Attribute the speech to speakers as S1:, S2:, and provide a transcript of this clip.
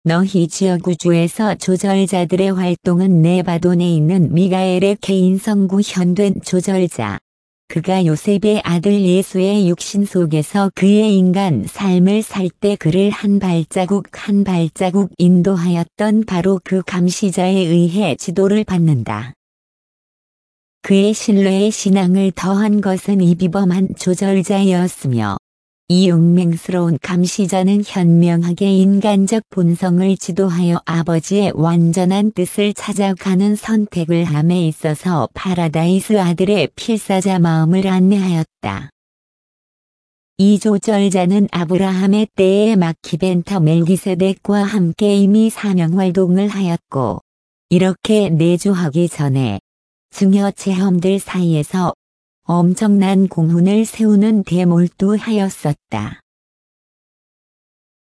S1: 너희 지역 우주에서 조절자들의 활동은 네바돈에 있는 미가엘의 개인성구 현된 조절자. 그가 요셉의 아들 예수의 육신 속에서 그의 인간 삶을 살 때 그를 한 발자국 한 발자국 인도하였던 바로 그 감시자에 의해 지도를 받는다. 그의 신뢰의 신앙을 더한 것은 이 비범한 조절자였으며 이 용맹스러운 감시자는 현명하게 인간적 본성을 지도하여 아버지의 완전한 뜻을 찾아가는 선택을 함에 있어서 파라다이스 아들의 필사자 마음을 안내하였다. 이 조절자는 아브라함의 때에 마키벤터 멜기세덱과 함께 이미 사명활동을 하였고 이렇게 내주하기 전에 증여 체험들 사이에서 엄청난 공훈을 세우는 데 몰두하였었다.